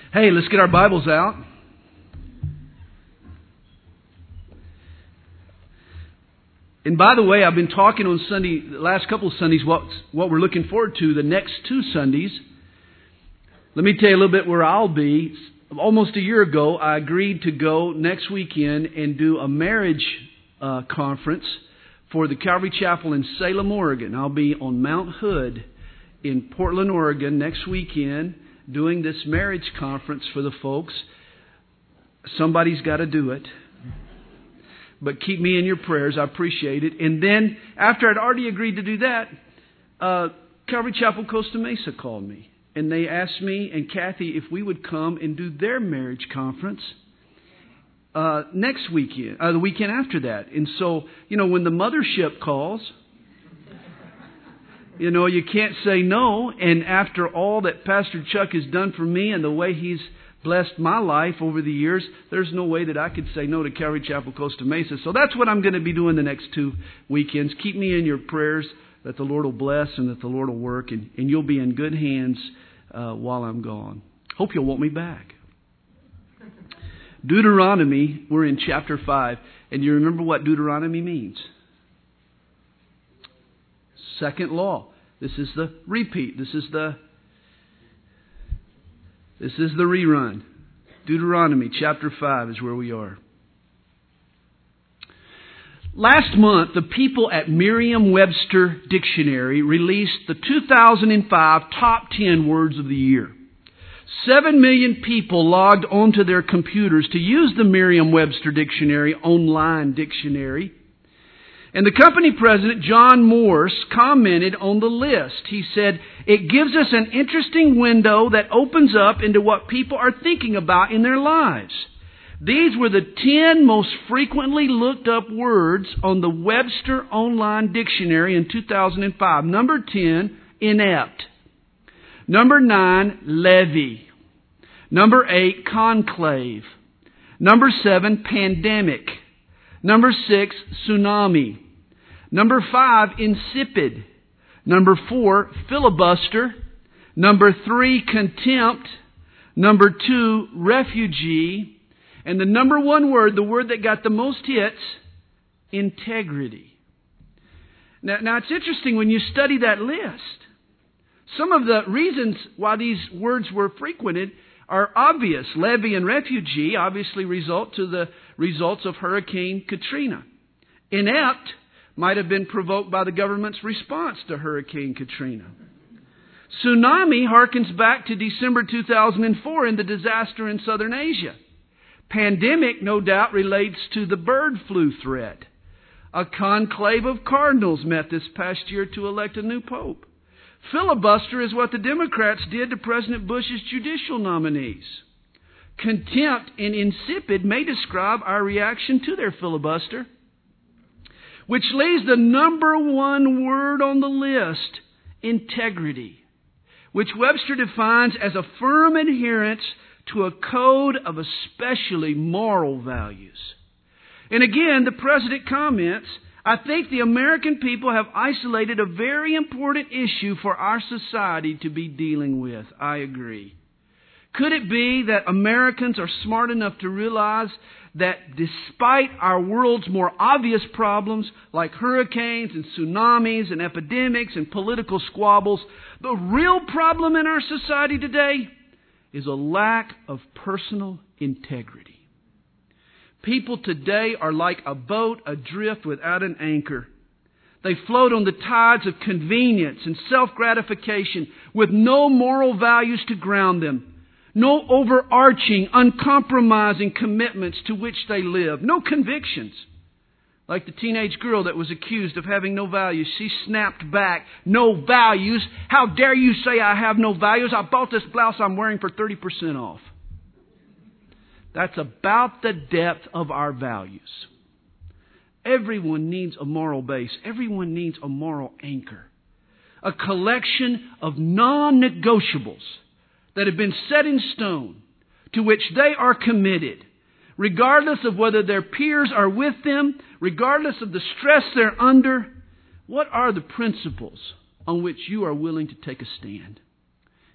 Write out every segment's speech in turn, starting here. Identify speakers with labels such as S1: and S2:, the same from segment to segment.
S1: Hey, let's get our Bibles out. And by the way, I've been talking on Sunday, the last couple of Sundays, what we're looking forward to the next 2 Sundays. Let me tell you a little bit where I'll be. Almost a year ago, I agreed to go next weekend and do a marriage conference for the Calvary Chapel in Salem, Oregon. I'll be on Mount Hood in Portland, Oregon next weekend doing this marriage conference for the folks. Somebody's got to do it. But keep me in your prayers. I appreciate it. And then, after I'd already agreed to do that, Calvary Chapel Costa Mesa called me. And they asked me and Kathy if we would come and do their marriage conference next weekend, the weekend after that. And so, when the mothership calls, you can't say no. And after all that Pastor Chuck has done for me and the way he's blessed my life over the years, there's no way that I could say no to Calvary Chapel Costa Mesa. So that's what I'm going to be doing the next 2 weekends. Keep me in your prayers that the Lord will bless and that the Lord will work. And you'll be in good hands while I'm gone. Hope you'll want me back. Deuteronomy, we're in chapter 5. And you remember what Deuteronomy means? Second law. This is the repeat. This is the rerun. Deuteronomy chapter 5 is where we are. Last month, the people at Merriam-Webster Dictionary released the 2005 top 10 words of the year. 7 million people logged onto their computers to use the Merriam-Webster Dictionary online dictionary. And the company president, John Morse, commented on the list. He said, "It gives us an interesting window that opens up into what people are thinking about in their lives." These were the 10 most frequently looked up words on the Webster Online Dictionary in 2005. Number 10, inept. Number 9, levy. Number 8, conclave. Number 7, pandemic. Number 6, tsunami. Number 5, insipid. Number 4, filibuster. Number 3, contempt. Number 2, refugee. And the number 1 word, the word that got the most hits, integrity. Now it's interesting when you study that list. Some of the reasons why these words were frequented are obvious. Levy and refugee obviously result to the results of Hurricane Katrina. Inept might have been provoked by the government's response to Hurricane Katrina. Tsunami harkens back to December 2004 and the disaster in southern Asia. Pandemic, no doubt, relates to the bird flu threat. A conclave of cardinals met this past year to elect a new pope. Filibuster is what the Democrats did to President Bush's judicial nominees. Contempt and insipid may describe our reaction to their filibuster. Which leaves the number 1 word on the list, integrity, which Webster defines as a firm adherence to a code of especially moral values. And again, the President comments, "I think the American people have isolated a very important issue for our society to be dealing with." I agree. Could it be that Americans are smart enough to realize that despite our world's more obvious problems like hurricanes and tsunamis and epidemics and political squabbles, the real problem in our society today is a lack of personal integrity? People today are like a boat adrift without an anchor. They float on the tides of convenience and self-gratification with no moral values to ground them. No overarching, uncompromising commitments to which they live. No convictions. Like the teenage girl that was accused of having no values. She snapped back, "No values? How dare you say I have no values? I bought this blouse I'm wearing for 30% off. That's about the depth of our values. Everyone needs a moral base. Everyone needs a moral anchor. A collection of non-negotiables that have been set in stone, to which they are committed, regardless of whether their peers are with them, regardless of the stress they're under. What are the principles on which you are willing to take a stand?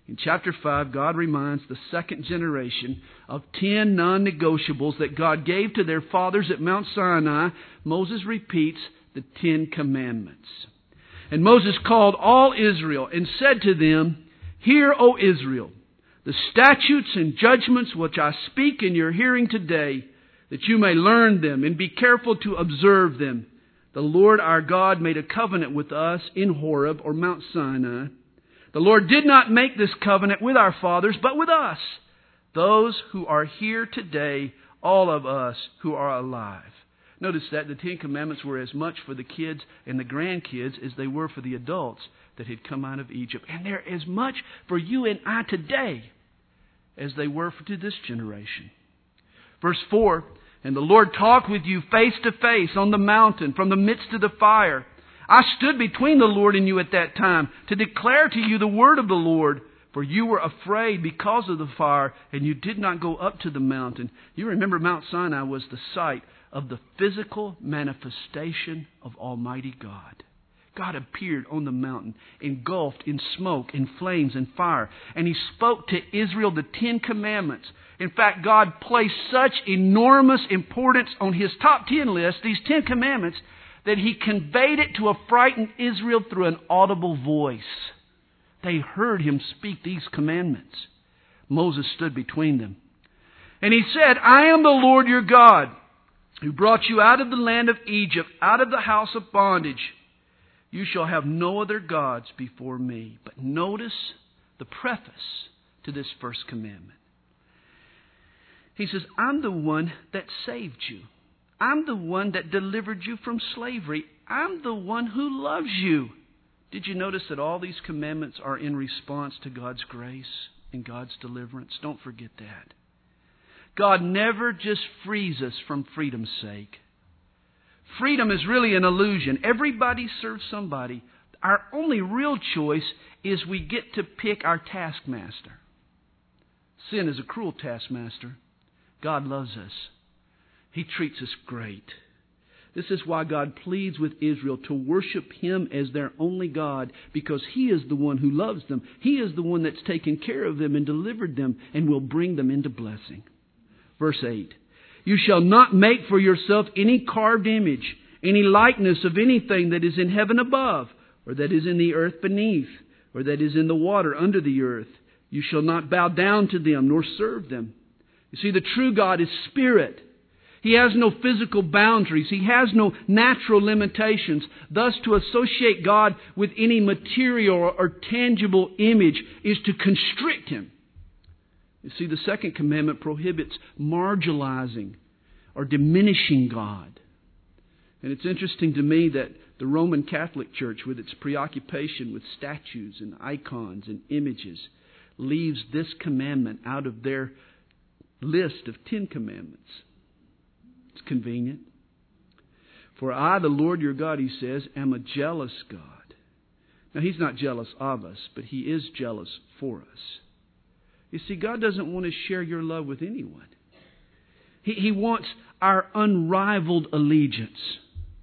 S1: In chapter 5, God reminds the second generation of 10 non-negotiables that God gave to their fathers at Mount Sinai. Moses repeats the 10 commandments. And Moses called all Israel and said to them, "Hear, O Israel, the statutes and judgments which I speak in your hearing today, that you may learn them and be careful to observe them. The Lord our God made a covenant with us in Horeb, or Mount Sinai. The Lord did not make this covenant with our fathers, but with us, those who are here today, all of us who are alive." Notice that the 10 Commandments were as much for the kids and the grandkids as they were for the adults that had come out of Egypt. And they're as much for you and I today as they were to this generation. Verse 4, "And the Lord talked with you face to face on the mountain from the midst of the fire. I stood between the Lord and you at that time to declare to you the word of the Lord. For you were afraid because of the fire, and you did not go up to the mountain." You remember Mount Sinai was the site of the physical manifestation of Almighty God. God appeared on the mountain, engulfed in smoke and flames and fire. And He spoke to Israel the 10 Commandments. In fact, God placed such enormous importance on His top 10 list, these 10 Commandments, that He conveyed it to a frightened Israel through an audible voice. They heard Him speak these commandments. Moses stood between them. And He said, "I am the Lord your God, who brought you out of the land of Egypt, out of the house of bondage. You shall have no other gods before me." But notice the preface to this first commandment. He says, "I'm the one that saved you. I'm the one that delivered you from slavery. I'm the one who loves you." Did you notice that all these commandments are in response to God's grace and God's deliverance? Don't forget that. God never just frees us from freedom's sake. Freedom is really an illusion. Everybody serves somebody. Our only real choice is we get to pick our taskmaster. Sin is a cruel taskmaster. God loves us. He treats us great. This is why God pleads with Israel to worship Him as their only God, because He is the one who loves them. He is the one that's taken care of them and delivered them and will bring them into blessing. Verse 8, "You shall not make for yourself any carved image, any likeness of anything that is in heaven above, or that is in the earth beneath, or that is in the water under the earth. You shall not bow down to them nor serve them." You see, the true God is spirit. He has no physical boundaries. He has no natural limitations. Thus, to associate God with any material or tangible image is to constrict Him. You see, the second commandment prohibits marginalizing or diminishing God. And it's interesting to me that the Roman Catholic Church, with its preoccupation with statues and icons and images, leaves this commandment out of their list of 10 commandments. It's convenient. "For I, the Lord your God," He says, "am a jealous God." Now, He's not jealous of us, but He is jealous for us. You see, God doesn't want to share your love with anyone. He wants our unrivaled allegiance.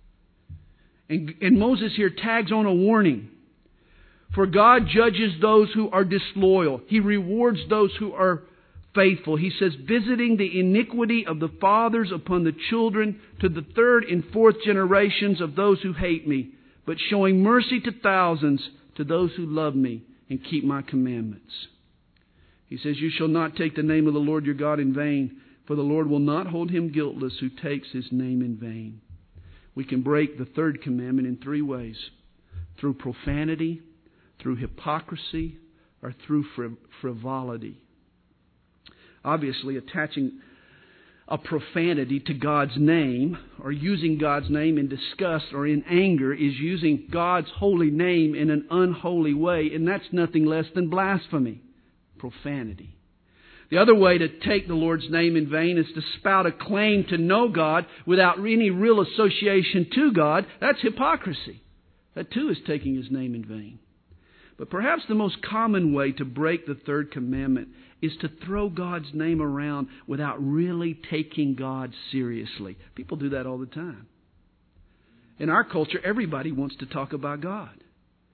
S1: And Moses here tags on a warning. "For God judges those who are disloyal. He rewards those who are faithful." He says, "visiting the iniquity of the fathers upon the children to the third and fourth generations of those who hate me, but showing mercy to thousands to those who love me and keep my commandments." He says, "You shall not take the name of the Lord your God in vain, for the Lord will not hold him guiltless who takes His name in vain." We can break the third commandment in 3 ways: through profanity, through hypocrisy, or through frivolity. Obviously, attaching a profanity to God's name, or using God's name in disgust or in anger, is using God's holy name in an unholy way, and that's nothing less than blasphemy. Profanity. The other way to take the Lord's name in vain is to spout a claim to know God without any real association to God. That's hypocrisy. That too is taking His name in vain. But perhaps the most common way to break the third commandment is to throw God's name around without really taking God seriously. People do that all the time. In our culture, everybody wants to talk about God.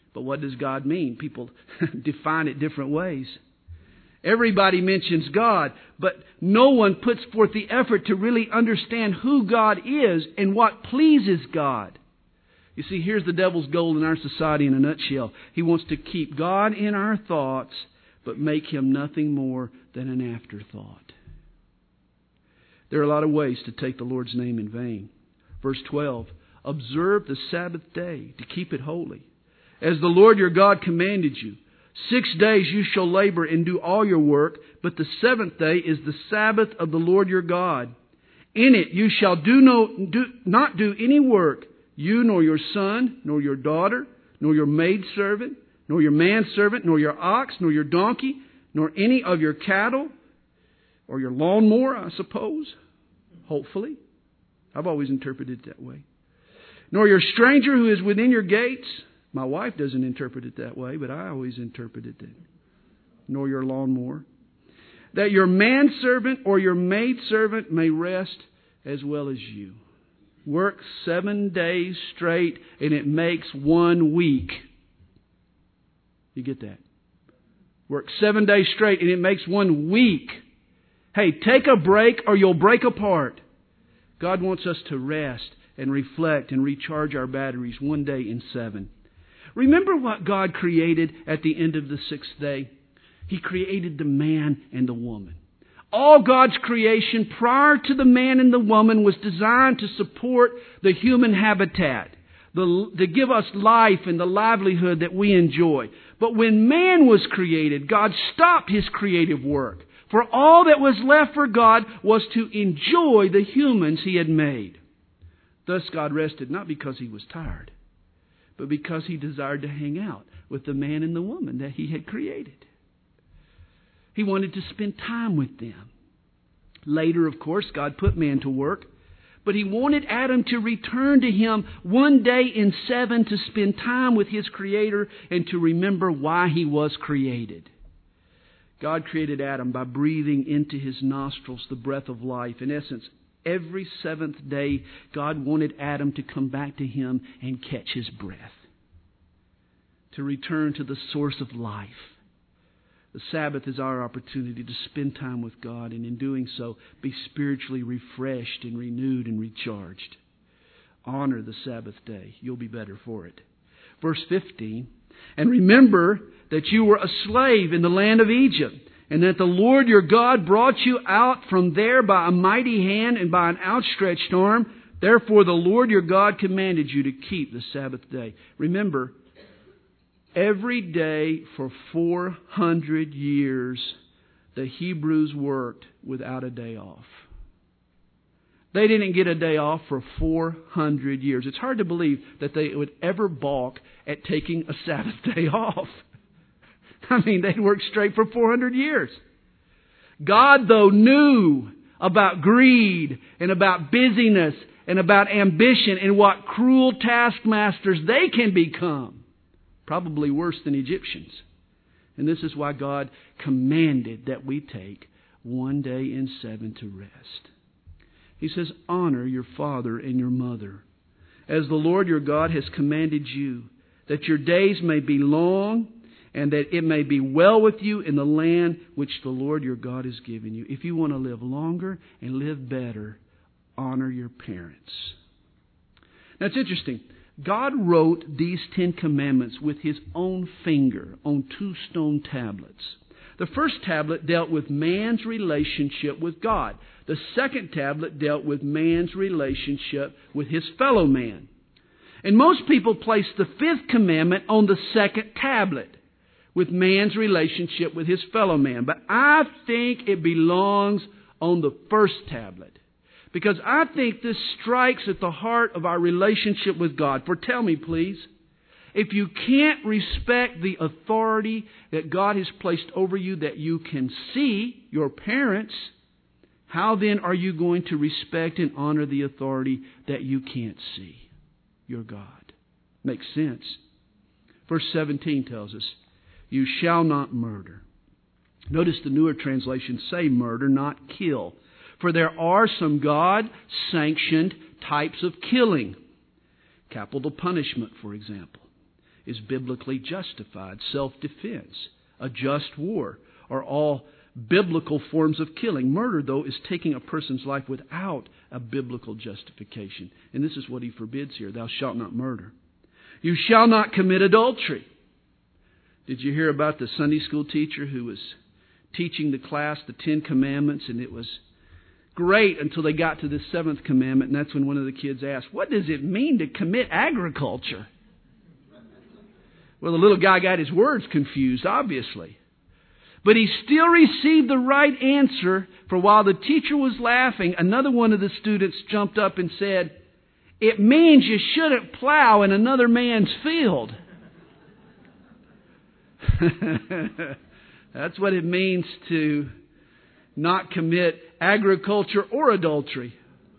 S1: But what does God mean? People define it different ways. Everybody mentions God, but no one puts forth the effort to really understand who God is and what pleases God. You see, here's the devil's goal in our society in a nutshell. He wants to keep God in our thoughts, but make Him nothing more than an afterthought. There are a lot of ways to take the Lord's name in vain. Verse 12, observe the Sabbath day to keep it holy, as the Lord your God commanded you. 6 days you shall labor and do all your work, but the seventh day is the Sabbath of the Lord your God. In it you shall not do any work, you nor your son, nor your daughter, nor your maidservant, nor your manservant, nor your ox, nor your donkey, nor any of your cattle, or your lawnmower, I suppose, hopefully. I've always interpreted it that way. Nor your stranger who is within your gates. My wife doesn't interpret it that way, but I always interpret it that. Nor your lawnmower. That your manservant or your maidservant may rest as well as you. Work 7 days straight, and it makes 1 week. You get that? Work 7 days straight, and it makes 1 week. Hey, take a break or you'll break apart. God wants us to rest and reflect and recharge our batteries 1 day in 7. Remember what God created at the end of the 6th day? He created the man and the woman. All God's creation prior to the man and the woman was designed to support the human habitat, to give us life and the livelihood that we enjoy. But when man was created, God stopped His creative work. For all that was left for God was to enjoy the humans He had made. Thus God rested not because He was tired, but because He desired to hang out with the man and the woman that He had created. He wanted to spend time with them. Later, of course, God put man to work, but He wanted Adam to return to Him 1 day in 7 to spend time with his Creator and to remember why he was created. God created Adam by breathing into his nostrils the breath of life. In essence, every 7th day, God wanted Adam to come back to Him and catch his breath, to return to the source of life. The Sabbath is our opportunity to spend time with God, and in doing so, be spiritually refreshed and renewed and recharged. Honor the Sabbath day. You'll be better for it. Verse 15, and remember that you were a slave in the land of Egypt, and that the Lord your God brought you out from there by a mighty hand and by an outstretched arm. Therefore the Lord your God commanded you to keep the Sabbath day. Remember, every day for 400 years, the Hebrews worked without a day off. They didn't get a day off for 400 years. It's hard to believe that they would ever balk at taking a Sabbath day off. I mean, they'd worked straight for 400 years. God, though, knew about greed and about busyness and about ambition and what cruel taskmasters they can become. Probably worse than Egyptians. And this is why God commanded that we take 1 day in 7 to rest. He says, honor your father and your mother, as the Lord your God has commanded you, that your days may be long and that it may be well with you in the land which the Lord your God has given you. If you want to live longer and live better, honor your parents. Now it's interesting. God wrote these 10 commandments with His own finger on 2 stone tablets. The first tablet dealt with man's relationship with God. The second tablet dealt with man's relationship with his fellow man. And most people place the 5th commandment on the second tablet, with man's relationship with his fellow man. But I think it belongs on the first tablet, because I think this strikes at the heart of our relationship with God. For tell me, please, if you can't respect the authority that God has placed over you that you can see, your parents, how then are you going to respect and honor the authority that you can't see, your God? Makes sense. Verse 17 tells us, you shall not murder. Notice the newer translations say murder, not kill. For there are some God-sanctioned types of killing. Capital punishment, for example. is biblically justified. Self-defense, a just war, are all biblical forms of killing. Murder, though, is taking a person's life without a biblical justification. And this is what He forbids here. Thou shalt not murder. You shall not commit adultery. Did you hear about the Sunday school teacher who was teaching the class the 10 Commandments, and it was great until they got to the 7th commandment, and that's when one of the kids asked, what does it mean to commit agriculture? Well, the little guy got his words confused, obviously. But he still received the right answer, for while the teacher was laughing, another one of the students jumped up and said, it means you shouldn't plow in another man's field. That's what it means to not commit agriculture or adultery.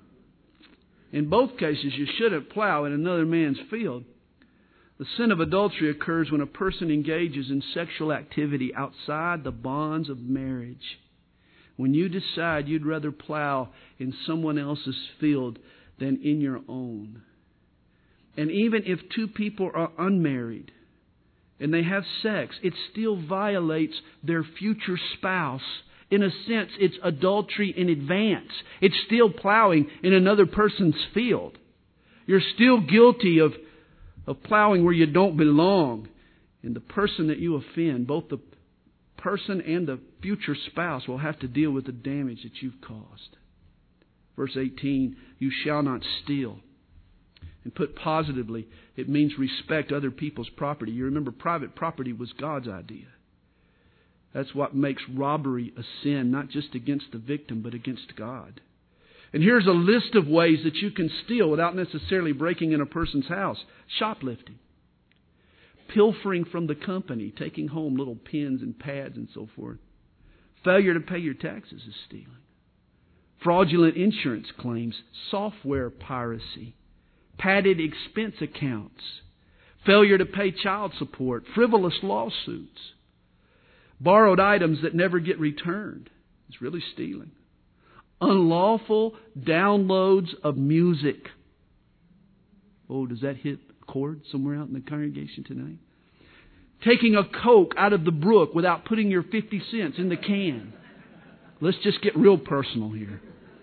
S1: In both cases, you shouldn't plow in another man's field. The sin of adultery occurs when a person engages in sexual activity outside the bonds of marriage. When you decide you'd rather plow in someone else's field than in your own. And even if two people are unmarried and they have sex, it still violates their future spouse. In a sense, it's adultery in advance. It's still plowing in another person's field. You're still guilty of plowing where you don't belong. And the person that you offend, both the person and the future spouse, will have to deal with the damage that you've caused. Verse 18, you shall not steal. And put positively, it means respect other people's property. You remember, private property was God's idea. That's what makes robbery a sin, not just against the victim, but against God. And here's a list of ways that you can steal without necessarily breaking in a person's house. Shoplifting. Pilfering from the company, taking home little pens and pads and so forth. Failure to pay your taxes is stealing. Fraudulent insurance claims, software piracy, padded expense accounts, failure to pay child support, frivolous lawsuits, borrowed items that never get returned. It's really stealing. Unlawful downloads of music. Oh, does that hit a chord somewhere out in the congregation tonight? Taking a Coke out of the brook without putting your 50 cents in the can. Let's just get real personal here.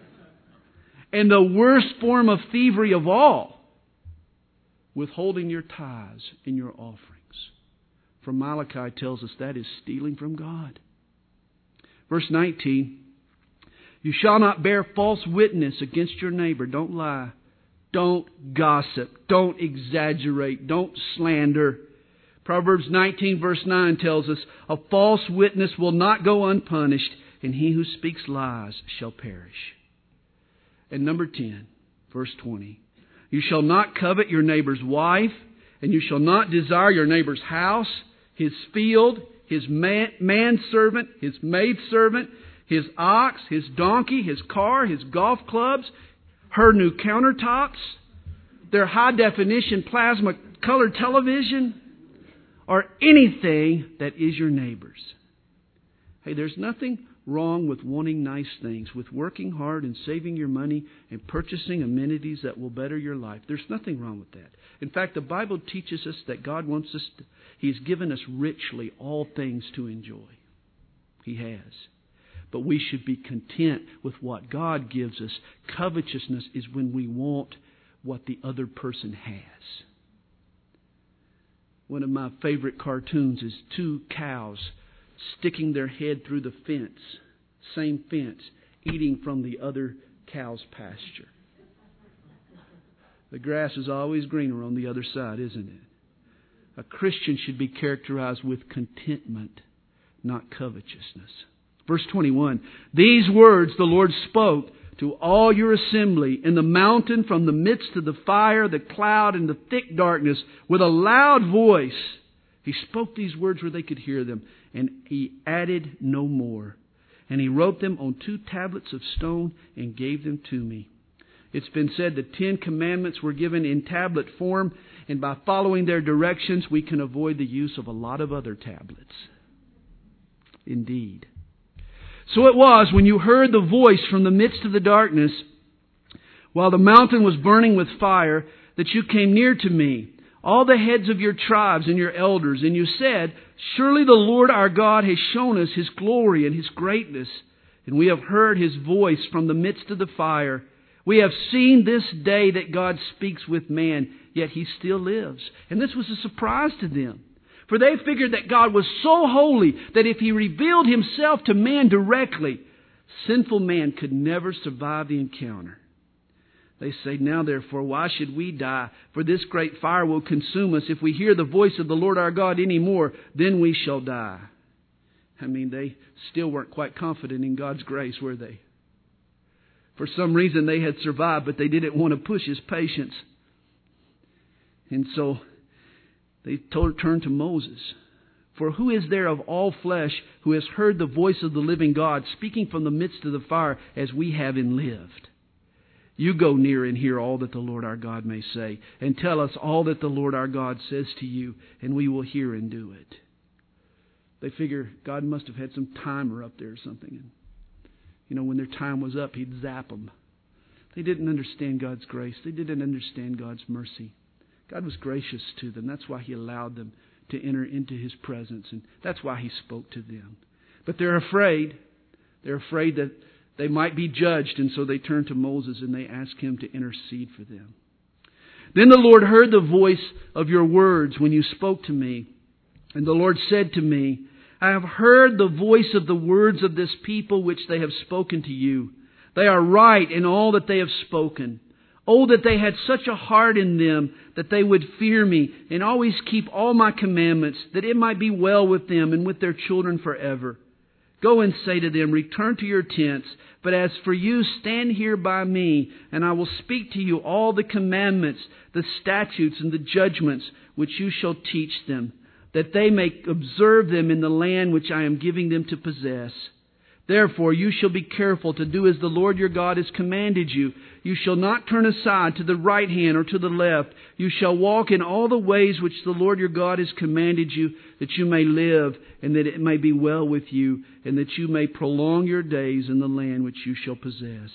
S1: And the worst form of thievery of all, withholding your tithes and your offerings. For Malachi tells us that is stealing from God. Verse 19, you shall not bear false witness against your neighbor. Don't lie. Don't gossip. Don't exaggerate. Don't slander. Proverbs 19 verse 9 tells us, a false witness will not go unpunished, and he who speaks lies shall perish. And number 10, verse 20, you shall not covet your neighbor's wife, and you shall not desire your neighbor's house, his field, his manservant, his maidservant, his ox, his donkey, his car, his golf clubs, her new countertops, their high-definition plasma color television, or anything that is your neighbor's. Hey, there's nothing wrong with wanting nice things, with working hard and saving your money and purchasing amenities that will better your life. There's nothing wrong with that. In fact, the Bible teaches us that God wants us to, He's given us richly all things to enjoy. He has. But we should be content with what God gives us. Covetousness is when we want what the other person has. One of my favorite cartoons is two cows sticking their head through the fence, same fence, eating from the other cow's pasture. The grass is always greener on the other side, isn't it? A Christian should be characterized with contentment, not covetousness. Verse 21, these words the Lord spoke to all your assembly in the mountain from the midst of the fire, the cloud, and the thick darkness with a loud voice. He spoke these words where they could hear them, and He added no more. And He wrote them on 2 tablets of stone and gave them to me. It's been said the 10 commandments were given in tablet form, and by following their directions we can avoid the use of a lot of other tablets. Indeed. So it was when you heard the voice from the midst of the darkness, while the mountain was burning with fire, that you came near to me. all the heads of your tribes and your elders, and you said, surely the Lord our God has shown us His glory and His greatness, and we have heard His voice from the midst of the fire. We have seen this day that God speaks with man, yet He still lives. And this was a surprise to them. For they figured that God was so holy that if He revealed Himself to man directly, sinful man could never survive the encounter. They say, now therefore, why should we die? For this great fire will consume us. If we hear the voice of the Lord our God any more, then we shall die. I mean, they still weren't quite confident in God's grace, were they? For some reason they had survived, but they didn't want to push His patience. And so they turned to Moses. For who is there of all flesh who has heard the voice of the living God speaking from the midst of the fire as we have and lived? You go near and hear all that the Lord our God may say, and tell us all that the Lord our God says to you, and we will hear and do it. They figure God must have had some timer up there or something. And, when their time was up, He'd zap them. They didn't understand God's grace. They didn't understand God's mercy. God was gracious to them. That's why He allowed them to enter into His presence, and that's why He spoke to them. But they're afraid. They're afraid that they might be judged, and so they turn to Moses and they ask him to intercede for them. Then the Lord heard the voice of your words when you spoke to me. And the Lord said to me, I have heard the voice of the words of this people which they have spoken to you. They are right in all that they have spoken. Oh, that they had such a heart in them that they would fear me and always keep all my commandments, that it might be well with them and with their children forever. Go and say to them, return to your tents. But as for you, stand here by me, and I will speak to you all the commandments, the statutes, and the judgments which you shall teach them, that they may observe them in the land which I am giving them to possess. Therefore you shall be careful to do as the Lord your God has commanded you. You shall not turn aside to the right hand or to the left. You shall walk in all the ways which the Lord your God has commanded you, that you may live, and that it may be well with you, and that you may prolong your days in the land which you shall possess.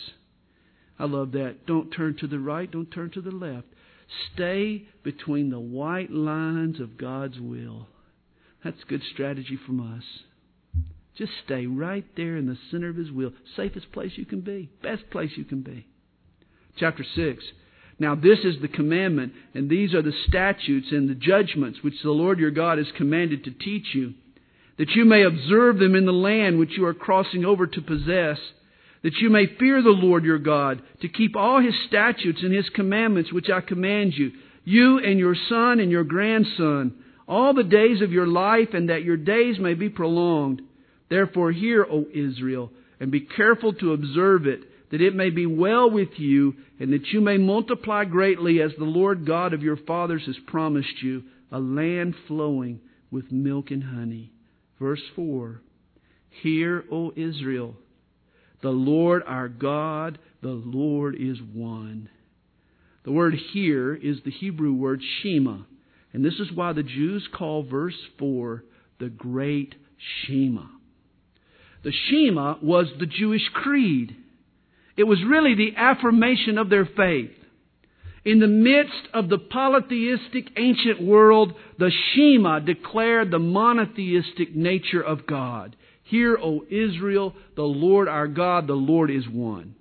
S1: I love that. Don't turn to the right, don't turn to the left. Stay between the white lines of God's will. That's good strategy from us. Just stay right there in the center of His will. Safest place you can be. Best place you can be. Chapter 6. Now this is the commandment, and these are the statutes and the judgments which the Lord your God has commanded to teach you, that you may observe them in the land which you are crossing over to possess, that you may fear the Lord your God, to keep all His statutes and His commandments which I command you, you and your son and your grandson, all the days of your life, and that your days may be prolonged. Therefore hear, O Israel, and be careful to observe it, that it may be well with you, and that you may multiply greatly as the Lord God of your fathers has promised you, a land flowing with milk and honey. Verse 4. Hear, O Israel, the Lord our God, the Lord is one. The word hear is the Hebrew word Shema. And this is why the Jews call verse 4 the Great Shema. The Shema was the Jewish creed. It was really the affirmation of their faith. In the midst of the polytheistic ancient world, the Shema declared the monotheistic nature of God. Hear, O Israel, the Lord our God, the Lord is one.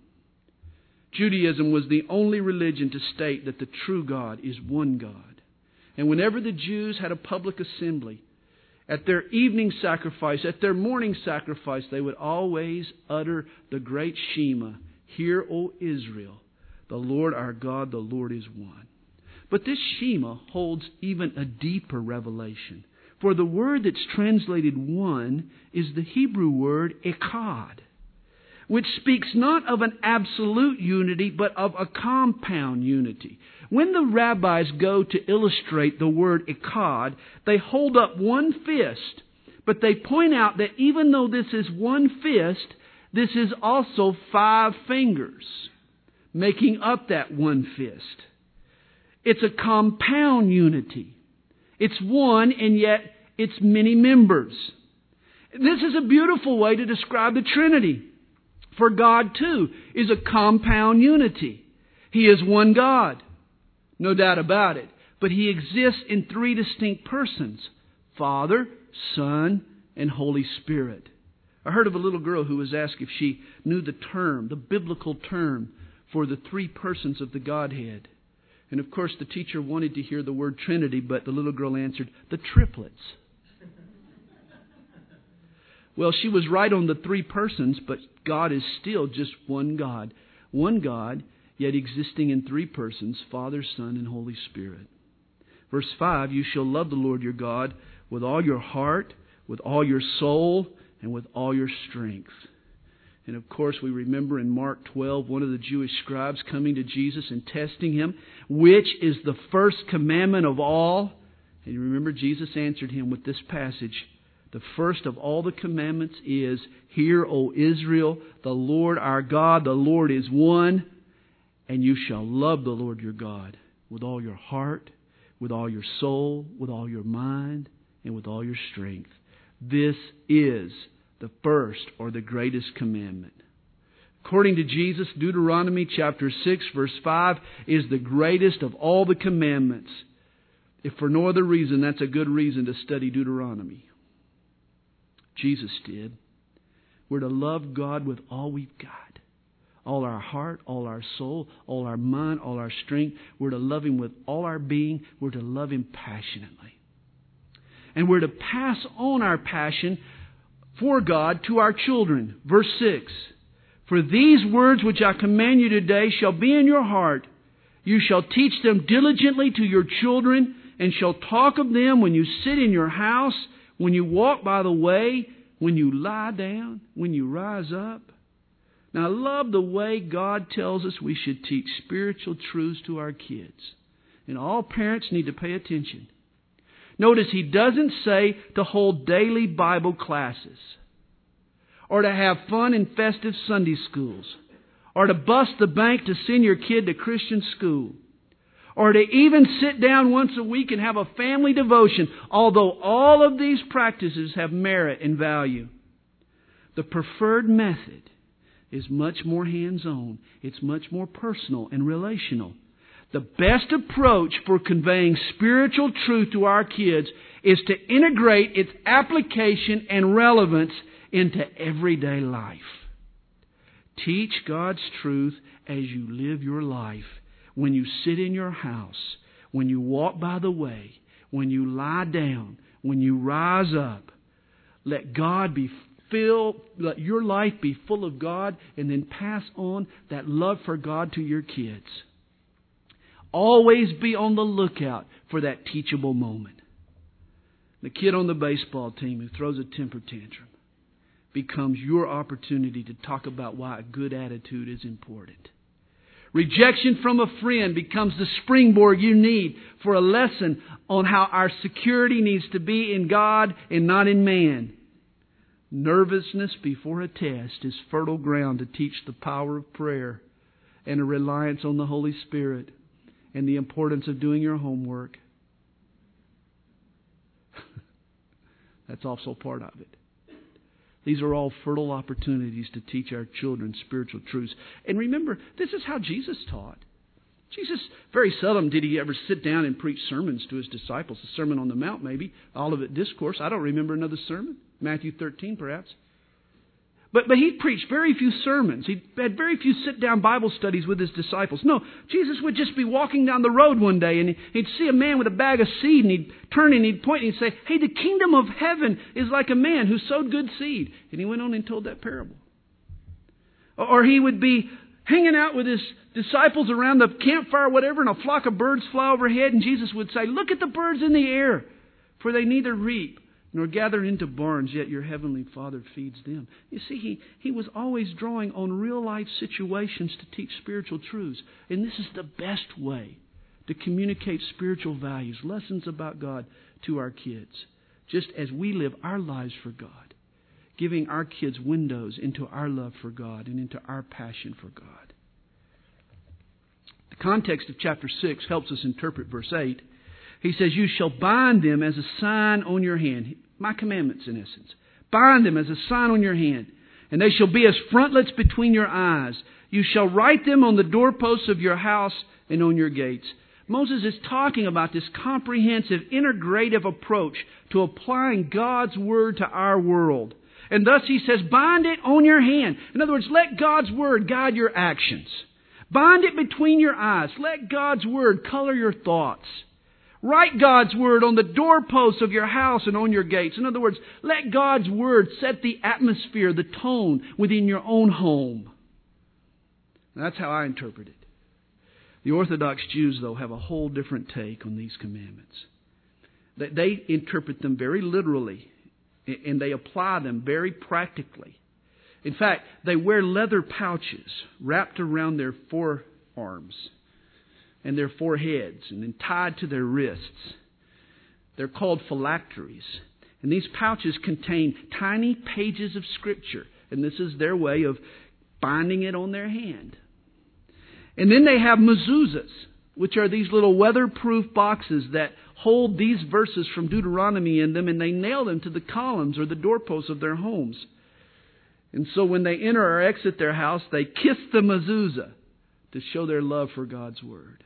S1: Judaism was the only religion to state that the true God is one God. And whenever the Jews had a public assembly, at their evening sacrifice, at their morning sacrifice, they would always utter the great Shema. Hear, O Israel, the Lord our God, the Lord is one. But this Shema holds even a deeper revelation. For the word that's translated one is the Hebrew word echad, which speaks not of an absolute unity, but of a compound unity. When the rabbis go to illustrate the word echad, they hold up one fist, but they point out that even though this is one fist, this is also 5 fingers, making up that one fist. It's a compound unity. It's one, and yet it's many members. This is a beautiful way to describe the Trinity. For God, too, is a compound unity. He is one God. No doubt about it. but He exists in three distinct persons: Father, Son, and Holy Spirit. I heard of a little girl who was asked if she knew the biblical term for the three persons of the Godhead. And of course the teacher wanted to hear the word Trinity, but the little girl answered, the triplets. Well, she was right on the three persons, but God is still just one God. One God, yet existing in three persons: Father, Son, and Holy Spirit. Verse 5, you shall love the Lord your God with all your heart, with all your soul, and with all your strength. And of course, we remember in Mark 12, one of the Jewish scribes coming to Jesus and testing Him, which is the first commandment of all? And you remember Jesus answered him with this passage: the first of all the commandments is, Hear, O Israel, the Lord our God, the Lord is one, and you shall love the Lord your God with all your heart, with all your soul, with all your mind, and with all your strength. This is the first or the greatest commandment. According to Jesus, Deuteronomy chapter 6, verse 5 is the greatest of all the commandments. If for no other reason, that's a good reason to study Deuteronomy. Jesus did. We're to love God with all we've got. All our heart, all our soul, all our mind, all our strength. We're to love Him with all our being. We're to love Him passionately. And we're to pass on our passion for God to our children. Verse 6, for these words which I command you today shall be in your heart. You shall teach them diligently to your children, and shall talk of them when you sit in your house, when you walk by the way, when you lie down, when you rise up. Now, I love the way God tells us we should teach spiritual truths to our kids. And all parents need to pay attention. Notice He doesn't say to hold daily Bible classes, or to have fun and festive Sunday schools, or to bust the bank to send your kid to Christian school, or to even sit down once a week and have a family devotion, although all of these practices have merit and value. The preferred method is much more hands-on. It's much more personal and relational. The best approach for conveying spiritual truth to our kids is to integrate its application and relevance into everyday life. Teach God's truth as you live your life. When you sit in your house, when you walk by the way, when you lie down, when you rise up, let your life be full of God, and then pass on that love for God to your kids. Always be on the lookout for that teachable moment. The kid on the baseball team who throws a temper tantrum becomes your opportunity to talk about why a good attitude is important. Rejection from a friend becomes the springboard you need for a lesson on how our security needs to be in God and not in man. Nervousness before a test is fertile ground to teach the power of prayer and a reliance on the Holy Spirit and the importance of doing your homework. That's also part of it. These are all fertile opportunities to teach our children spiritual truths. And remember, this is how Jesus taught. Jesus, very seldom did He ever sit down and preach sermons to His disciples. The Sermon on the Mount, maybe. Olivet Discourse. I don't remember another sermon. Matthew 13, perhaps. But He preached very few sermons. He had very few sit-down Bible studies with His disciples. No, Jesus would just be walking down the road one day and He'd see a man with a bag of seed, and He'd turn and He'd point and He'd say, hey, the kingdom of heaven is like a man who sowed good seed. And He went on and told that parable. Or He would be hanging out with His disciples around the campfire or whatever, and a flock of birds fly overhead, and Jesus would say, look at the birds in the air, for they neither reap nor gather into barns, yet your heavenly Father feeds them. You see, he was always drawing on real-life situations to teach spiritual truths. And this is the best way to communicate spiritual values, lessons about God to our kids, just as we live our lives for God, giving our kids windows into our love for God and into our passion for God. The context of chapter 6 helps us interpret verse 8. He says, you shall bind them as a sign on your hand. My commandments, in essence. Bind them as a sign on your hand. And they shall be as frontlets between your eyes. You shall write them on the doorposts of your house and on your gates. Moses is talking about this comprehensive, integrative approach to applying God's Word to our world. And thus he says, bind it on your hand. In other words, let God's Word guide your actions. Bind it between your eyes. Let God's Word color your thoughts. Write God's Word on the doorposts of your house and on your gates. In other words, let God's Word set the atmosphere, the tone within your own home. And that's how I interpret it. The Orthodox Jews, though, have a whole different take on these commandments. They interpret them very literally, and they apply them very practically. In fact, they wear leather pouches wrapped around their forearms and their foreheads and then tied to their wrists. They're called phylacteries. And these pouches contain tiny pages of Scripture. And this is their way of binding it on their hand. And then they have mezuzahs, which are these little weatherproof boxes that hold these verses from Deuteronomy in them, and they nail them to the columns or the doorposts of their homes. And so when they enter or exit their house, they kiss the mezuzah to show their love for God's Word.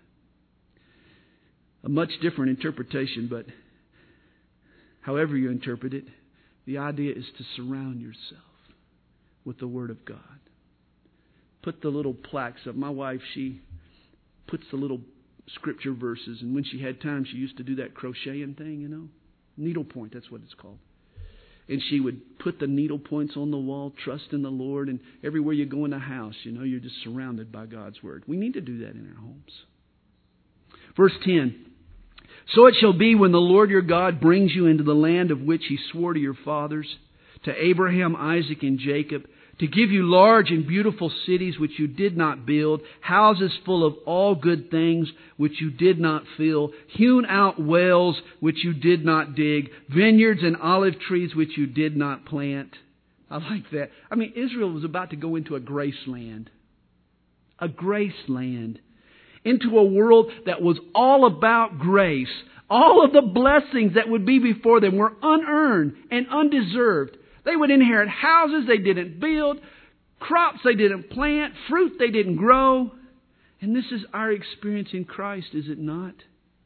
S1: A much different interpretation, but however you interpret it, the idea is to surround yourself with the Word of God. Put the little plaques up. My wife, she puts the little Scripture verses, and when she had time, she used to do that crocheting thing, you know. Needlepoint, that's what it's called. And she would put the needle points on the wall, trust in the Lord, and everywhere you go in the house, you know, you're just surrounded by God's Word. We need to do that in our homes. Verse 10, so it shall be when the Lord your God brings you into the land of which He swore to your fathers, to Abraham, Isaac, and Jacob, to give you large and beautiful cities which you did not build, houses full of all good things which you did not fill, hewn out wells which you did not dig, vineyards and olive trees which you did not plant. I like that. I mean, Israel was about to go into a grace land. A grace land. Into a world that was all about grace. All of the blessings that would be before them were unearned and undeserved. They would inherit houses they didn't build, crops they didn't plant, fruit they didn't grow. And this is our experience in Christ, is it not?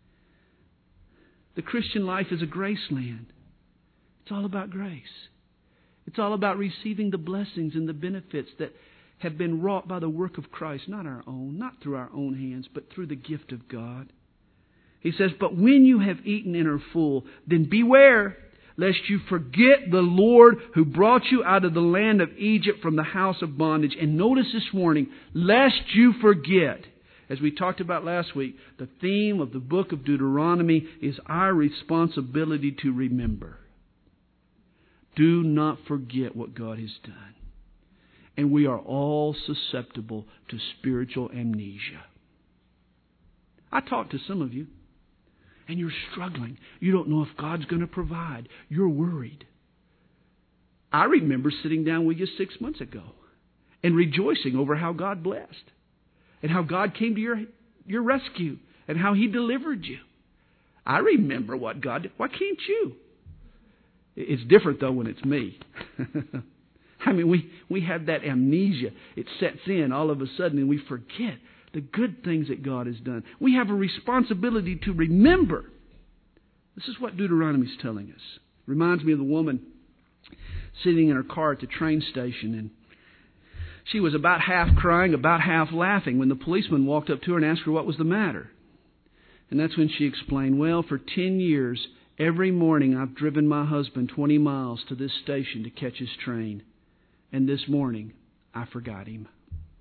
S1: The Christian life is a grace land. It's all about grace. It's all about receiving the blessings and the benefits that have been wrought by the work of Christ, not our own, not through our own hands, but through the gift of God. He says, but when you have eaten and are full, then beware, lest you forget the Lord who brought you out of the land of Egypt from the house of bondage. And notice this morning, lest you forget. As we talked about last week, the theme of the book of Deuteronomy is our responsibility to remember. Do not forget what God has done. And we are all susceptible to spiritual amnesia. I talked to some of you, and you're struggling. You don't know if God's going to provide. You're worried. I remember sitting down with you 6 months ago and rejoicing over how God blessed and how God came to your rescue and how He delivered you. I remember what God did. Why can't you? It's different, though, when it's me. I mean, we have that amnesia. It sets in all of a sudden and we forget the good things that God has done. We have a responsibility to remember. This is what Deuteronomy is telling us. It reminds me of the woman sitting in her car at the train station, and she was about half crying, about half laughing when the policeman walked up to her and asked her what was the matter. And that's when she explained, well, for 10 years, every morning I've driven my husband 20 miles to this station to catch his train. And this morning, I forgot him.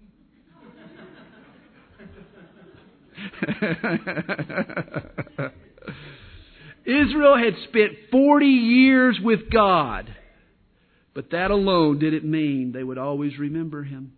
S1: Israel had spent 40 years with God, but that alone didn't mean they would always remember Him.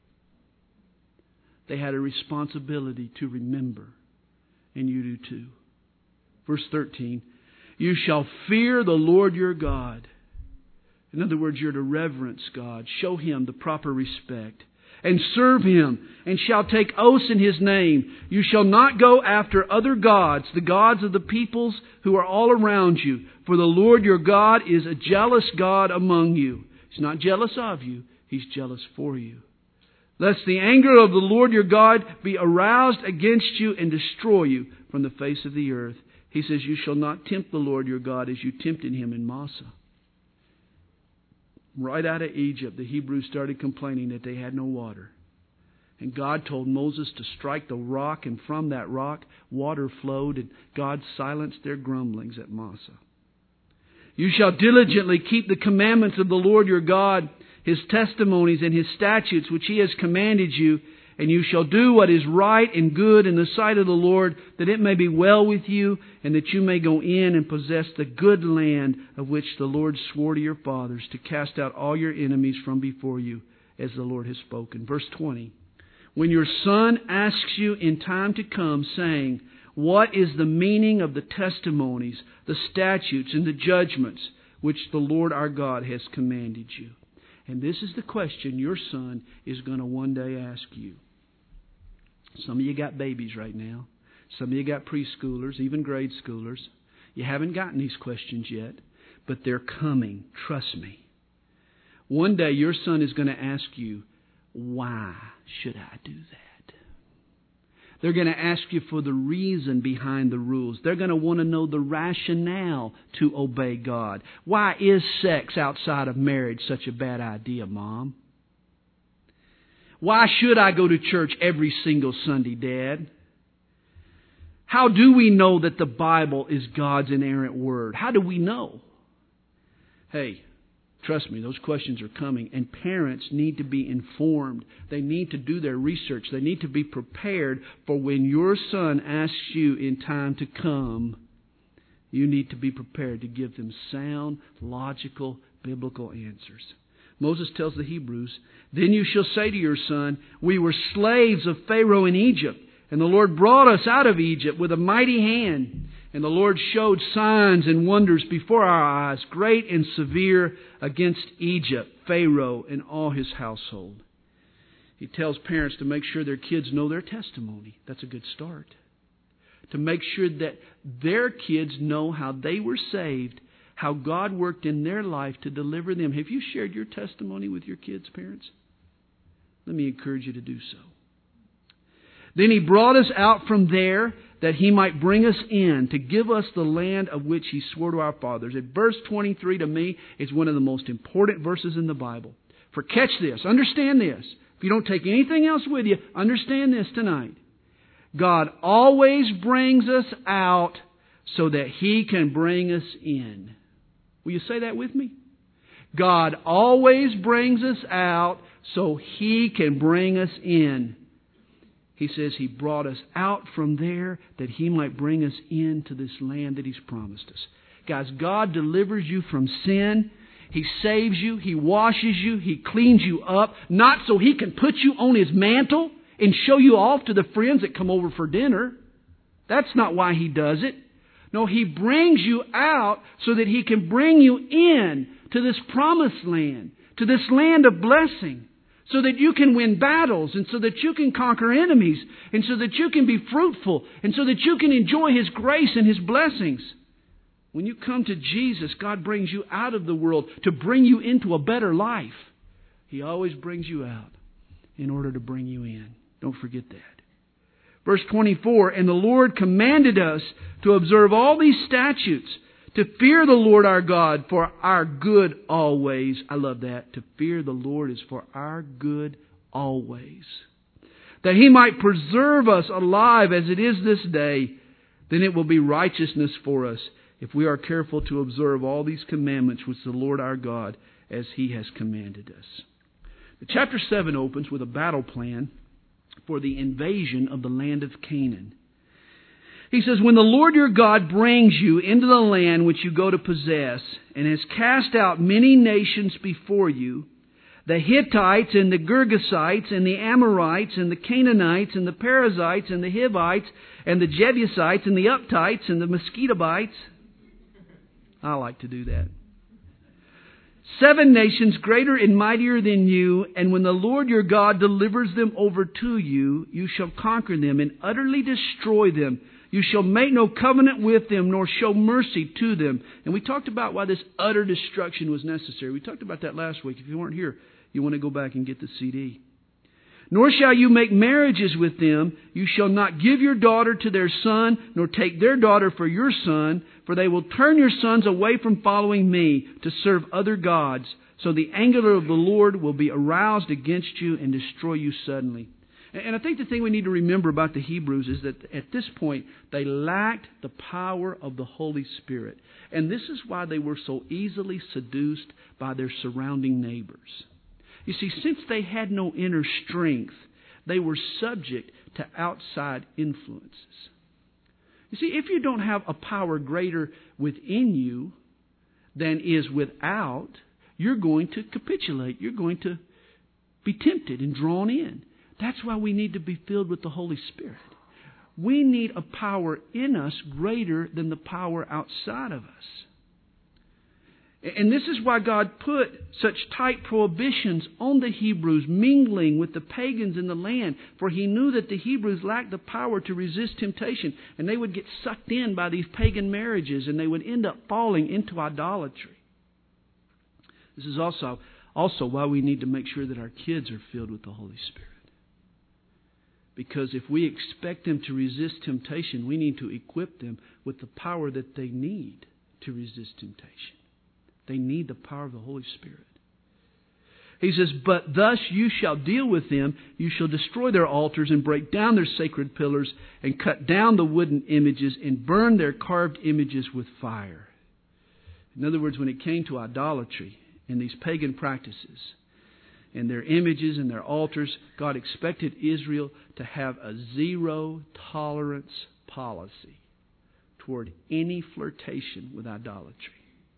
S1: They had a responsibility to remember, and you do too. Verse 13, you shall fear the Lord your God. In other words, you're to reverence God, show Him the proper respect, and serve Him, and shall take oaths in His name. You shall not go after other gods, the gods of the peoples who are all around you. For the Lord your God is a jealous God among you. He's not jealous of you. He's jealous for you. lest the anger of the Lord your God be aroused against you and destroy you from the face of the earth. He says, you shall not tempt the Lord your God as you tempted Him in Massah. Right out of Egypt, the Hebrews started complaining that they had no water. And God told Moses to strike the rock, and from that rock, water flowed, and God silenced their grumblings at Massah. You shall diligently keep the commandments of the Lord your God, His testimonies and His statutes, which He has commanded you, and you shall do what is right and good in the sight of the Lord, that it may be well with you, and that you may go in and possess the good land of which the Lord swore to your fathers, to cast out all your enemies from before you, as the Lord has spoken. Verse 20. When your son asks you in time to come, saying, what is the meaning of the testimonies, the statutes, and the judgments which the Lord our God has commanded you? And this is the question your son is going to one day ask you. Some of you got babies right now. Some of you got preschoolers, even grade schoolers. You haven't gotten these questions yet, but they're coming. Trust me. One day your son is going to ask you, why should I do that? They're going to ask you for the reason behind the rules. They're going to want to know the rationale to obey God. Why is sex outside of marriage such a bad idea, Mom? Why should I go to church every single Sunday, Dad? How do we know that the Bible is God's inerrant word? How do we know? Hey, trust me, those questions are coming, and parents need to be informed. They need to do their research. They need to be prepared for when your son asks you in time to come. You need to be prepared to give them sound, logical, biblical answers. Moses tells the Hebrews, then you shall say to your son, we were slaves of Pharaoh in Egypt, and the Lord brought us out of Egypt with a mighty hand. And the Lord showed signs and wonders before our eyes, great and severe, against Egypt, Pharaoh, and all his household. He tells parents to make sure their kids know their testimony. That's a good start. To make sure that their kids know how they were saved, how God worked in their life to deliver them. Have you shared your testimony with your kids, parents? Let me encourage you to do so. Then He brought us out from there, that He might bring us in, to give us the land of which He swore to our fathers. And verse 23 to me is one of the most important verses in the Bible. For catch this, understand this. If you don't take anything else with you, understand this tonight. God always brings us out so that He can bring us in. Will you say that with me? God always brings us out so He can bring us in. He says He brought us out from there that He might bring us into this land that He's promised us. Guys, God delivers you from sin. He saves you. He washes you. He cleans you up. Not so He can put you on His mantle and show you off to the friends that come over for dinner. That's not why He does it. No, He brings you out so that He can bring you in to this promised land, to this land of blessing. So that you can win battles, and so that you can conquer enemies, and so that you can be fruitful, and so that you can enjoy His grace and His blessings. When you come to Jesus, God brings you out of the world to bring you into a better life. He always brings you out in order to bring you in. Don't forget that. Verse 24, and the Lord commanded us to observe all these statutes, to fear the Lord our God for our good always. I love that. To fear the Lord is for our good always. That He might preserve us alive as it is this day. Then it will be righteousness for us if we are careful to observe all these commandments which the Lord our God as He has commanded us. The chapter 7 opens with a battle plan for the invasion of the land of Canaan. He says, when the Lord your God brings you into the land which you go to possess, and has cast out many nations before you, the Hittites and the Girgashites and the Amorites and the Canaanites and the Perizzites and the Hivites and the Jebusites and the Uptites and the Mosquitobites. I like to do that. 7 nations greater and mightier than you, and when the Lord your God delivers them over to you, you shall conquer them and utterly destroy them. You shall make no covenant with them, nor show mercy to them. And we talked about why this utter destruction was necessary. We talked about that last week. If you weren't here, you want to go back and get the CD. Nor shall you make marriages with them. You shall not give your daughter to their son, nor take their daughter for your son, for they will turn your sons away from following me to serve other gods. So the anger of the Lord will be aroused against you and destroy you suddenly. And I think the thing we need to remember about the Hebrews is that at this point, they lacked the power of the Holy Spirit. And this is why they were so easily seduced by their surrounding neighbors. You see, since they had no inner strength, they were subject to outside influences. You see, if you don't have a power greater within you than is without, you're going to capitulate. You're going to be tempted and drawn in. That's why we need to be filled with the Holy Spirit. We need a power in us greater than the power outside of us. And this is why God put such tight prohibitions on the Hebrews mingling with the pagans in the land. For He knew that the Hebrews lacked the power to resist temptation. And they would get sucked in by these pagan marriages and they would end up falling into idolatry. This is also why we need to make sure that our kids are filled with the Holy Spirit. Because if we expect them to resist temptation, we need to equip them with the power that they need to resist temptation. They need the power of the Holy Spirit. He says, but thus you shall deal with them. You shall destroy their altars and break down their sacred pillars and cut down the wooden images and burn their carved images with fire. In other words, when it came to idolatry and these pagan practices and their images and their altars, God expected Israel to have a zero tolerance policy toward any flirtation with idolatry.